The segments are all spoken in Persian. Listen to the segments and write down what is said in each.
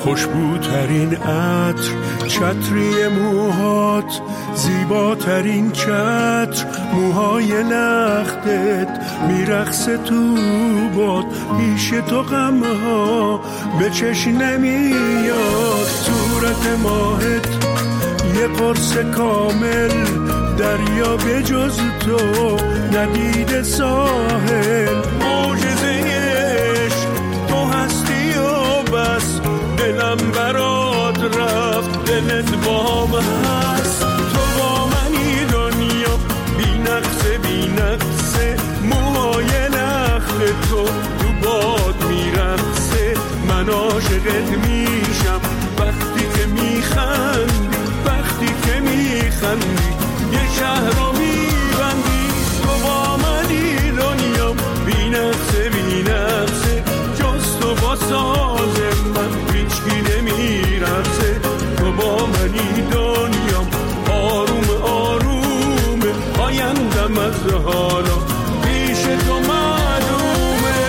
خوشبوترین عطر چتری موهات، زیباترین چتر موهای لختت، میرقصه تو باد پیش تو غمها به چشم نمیاد. صورت ماهت یه قرص کامل، دریا به جز تو ندیده ساحل. معجزه عشق تو هستی و بس، دلم برات رفت دلت با من هست. تو با منی دنیا بی نقصه بی نقصه، موهای لخت تو باد میرقصه. من عاشقت میشم وقتی که میخندی، وقتی که میخندی یه شهر رو میبندی. تو با منی دنیا بی نقصه بی نقصه، جز تو با ساز من هیچکی نمیرقصه. تو با منی دنیا آروم آروم، آیندم از حالا پیش تو معلومه.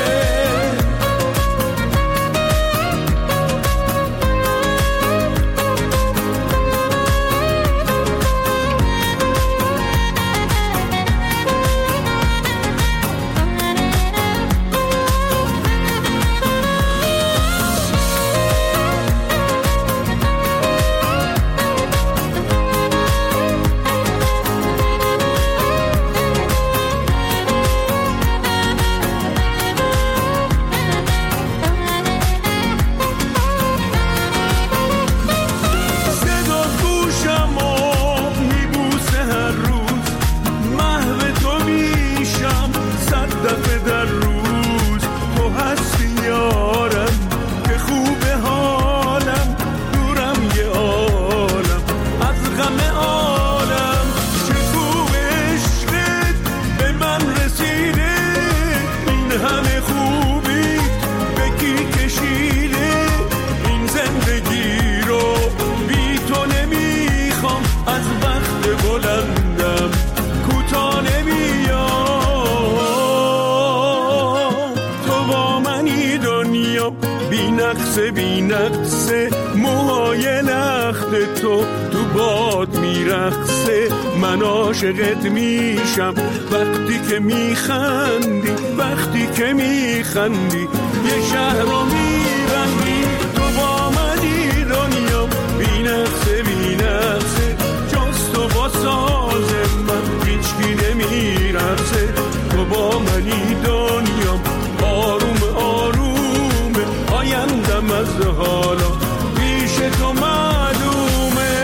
بی نقصه موهای لخت تو باد میرقصه. من عاشقت میشم وقتی که میخندی، وقتی که میخندی یه شهر رو میبندی. تو با منی دنیا بی نقصه بی نقصه، جز تو با ساز من هیچکی نمیرقصه. تو با منی دنیا آروم آروم، آیندم از حالا پیش تو معلومه.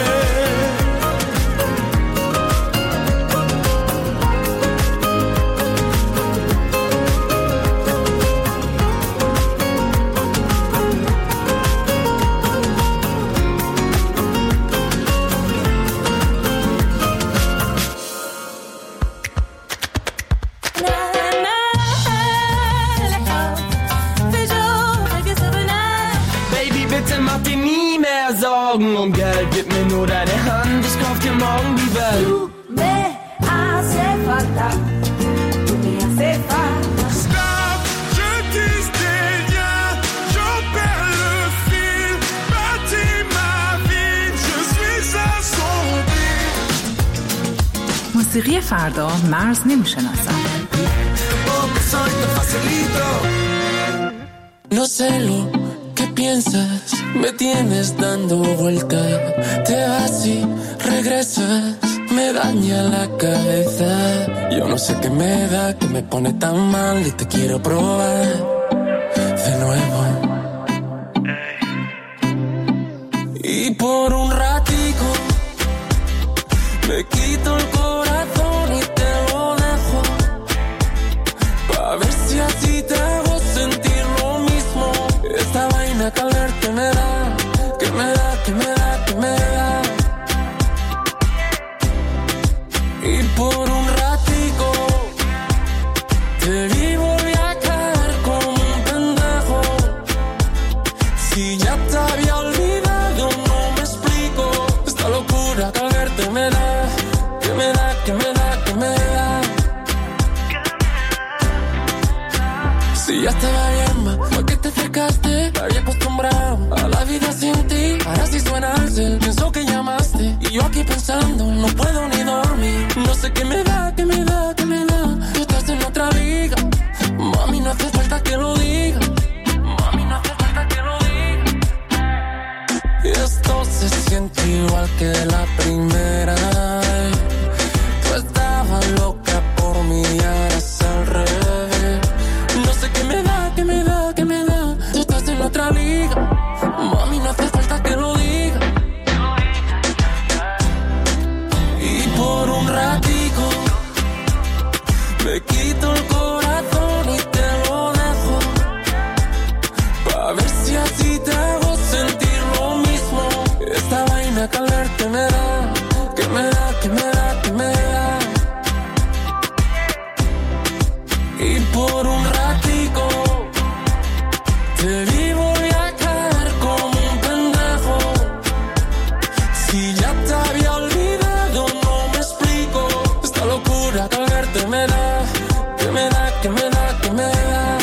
Um Geld, gib mir nur deine Hand, ich kauf dir morgen die Welt. Du me hace falta, tu me hace falta. Stop, je dis rien, j'en perds le fil. Bâtis ma vie, je suis assombri. موسیقی فردا مرز نمیشناسد. No sé lo que piensas, me tienes dando vuelta. Te vas y regresas, me daña la cabeza. Yo no sé qué me da, que me pone tan mal y te quiero probar de nuevo. Y por un ratico me quito el corazón y te lo dejo, pa' ver si así te hago sentir lo mismo. Esta vaina que al verte me da, que me da, que me da, que me da. Y por un ratico te vi, volví a caer como un pendejo. Si ya te había olvidado, no me explico esta locura que al verte me da, que me da. tarde y yo aquí pensando, no puedo ni dormir. No sé qué me da, qué me da, qué me da. Tú estás en otra liga, mami, no hace falta que lo diga. Mami, no hace falta que lo diga. Y esto se siente igual que la primera. Tú estabas loca por mí y ahora es al revés. No sé qué me da, qué me da, qué me da. Tú estás en otra liga, mami, no hace falta que lo diga. Y por un ratico me quito el corazón y te lo dejo, pa' ver si así te hago sentir lo mismo. Esta vaina que al verte me da, que me da, que me da, que me da. Y por un ratico te vi, voy a caer como un pendejo. Si ya te había olvidado, no me explico. Esta locura que al verte me da, que me da, que me da, que me da.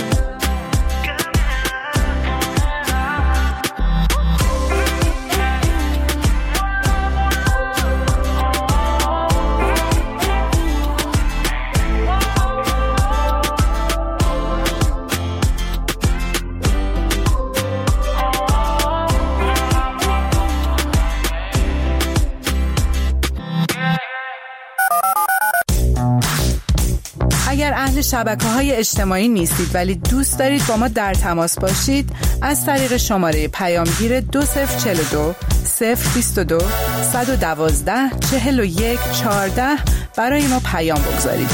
اگر اهل شبکه‌های اجتماعی نیستید ولی دوست دارید با ما در تماس باشید، از طریق شماره پیامگیر 2042 022 112 41 14 برای ما پیام بگذارید.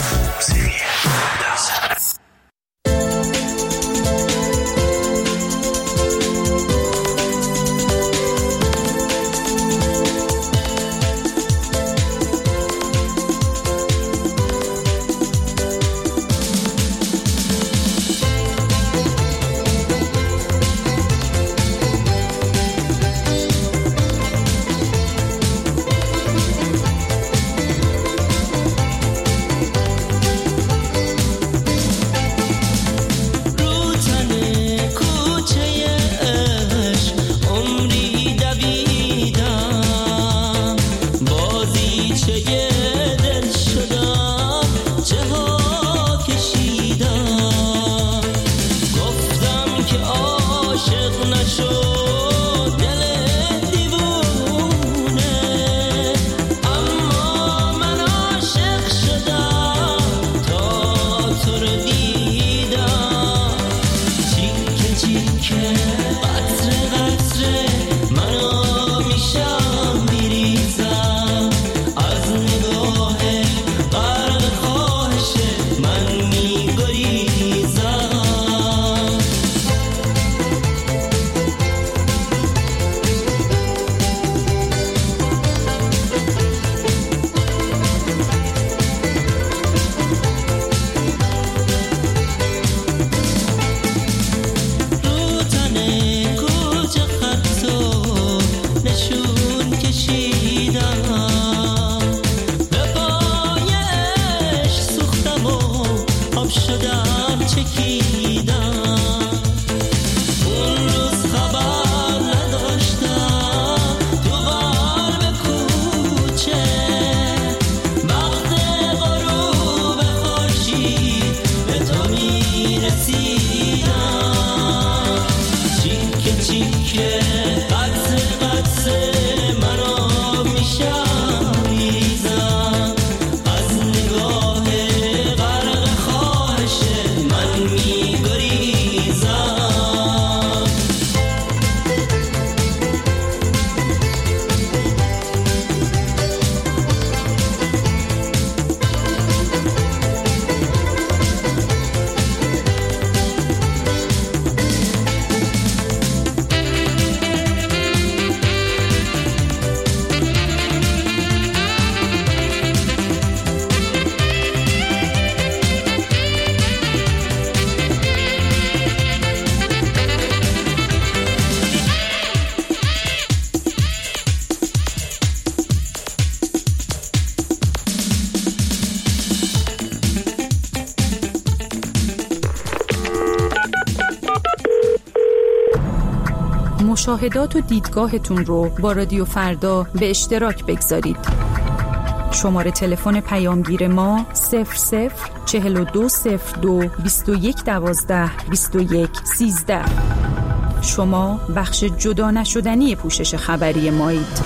مشاهدات و دیدگاهتون رو با رادیو فردا به اشتراک بگذارید. شماره تلفن پیامگیر ما 00420221122113. شما بخش جدا نشدنی پوشش خبری مایید.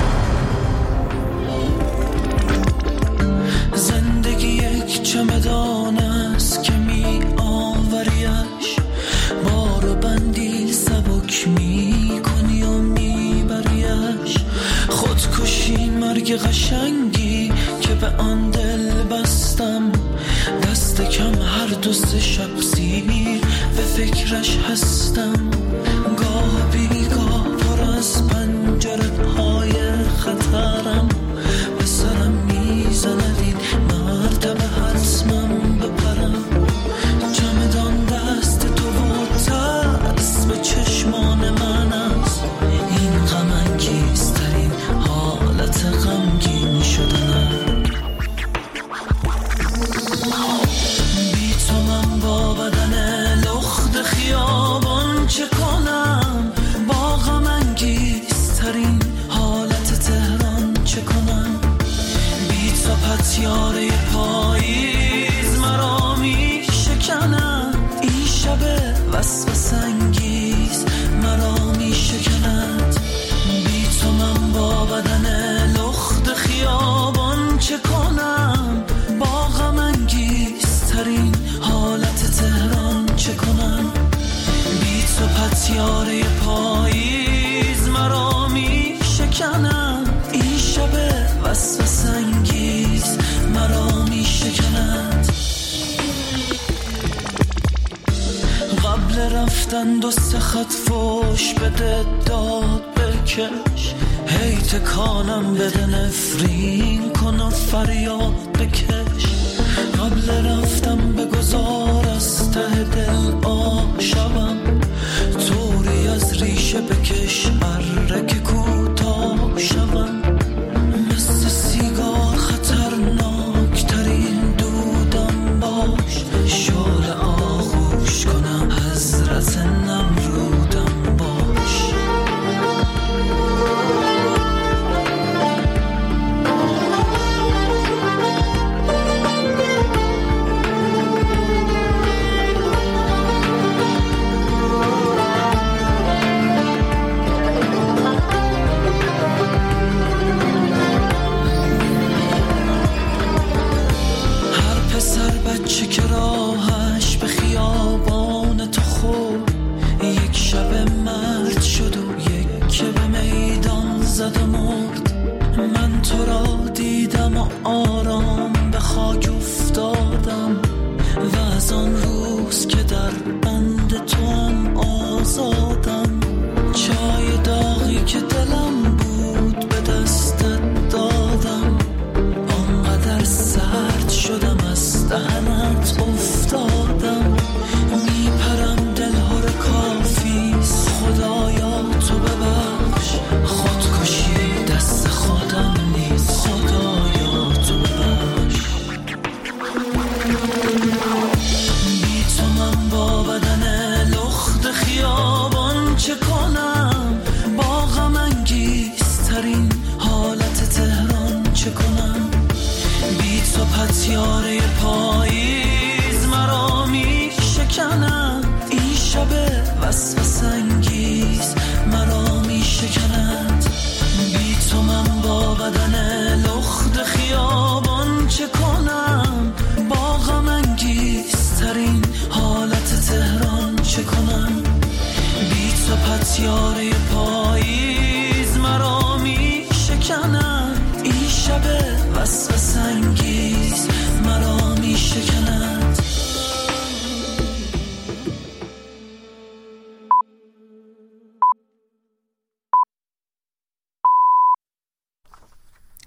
زندگی یک چمدان است که می آوریش، بارو بندی سبک می کنی و می بریش. خودکشی مرگ قشنگی که به آن دل بستم، دست کم هر دو سه شب سیر به فکرش هستم. گاه بیگاه پر از پنجره های خطرم، به سرم میزند این مرتبه حتمم بپرم. چمدان دست تو و ترس به چشمان من است، این غم انگیزترین حالت غمگین شدنم. بی تو من با بدن لخت خیابان چه کنم، با غم انگیزترین حالت تهران چه کنم. بی تو پتیاره پاییز مرا می شکند، این شب وسوسه انگیز مرا می شکند. بی تو من با بدن لخت خیابان چه کنم، با غم انگیزترین حالت تهران چه کنم. بی تو پتیاره پاییز مرا می شکند، این شب وسوسه انگیز مرا می شکند. قبل رفتن دو سه خط فوش بده داد بکش، هی تکانم بده نفرین کن و فریاد بکش. قبل رفتم بگذار از ته دل آشبم، طوری از ریشه بکش اره که کوتاه شوم. مثل سیگار خطرناک ترین دودم باش، شعله آغوش کنم حضرت نمرودم باش. بچه که راهش به خیابان تو خود، یک شب مرد شد و یک که به میدان زد و مرد. من تو را دیدم و آرام به خاک افتادم، و از آن روز که در بند تو هم آزادم. چای داغی که دلم بود به دستت دادم، آنقدر سرد شدم از دهنت افتادم. میپرم دلهور کافیست، خدایا تو ببخش. خودکشی دست خودم نیست، خدایا تو ببخش. بی تو من با بدن لخت خیابان چه کنم، با غم انگیزترین حالت تهران چه کنم. بی تو پتیاره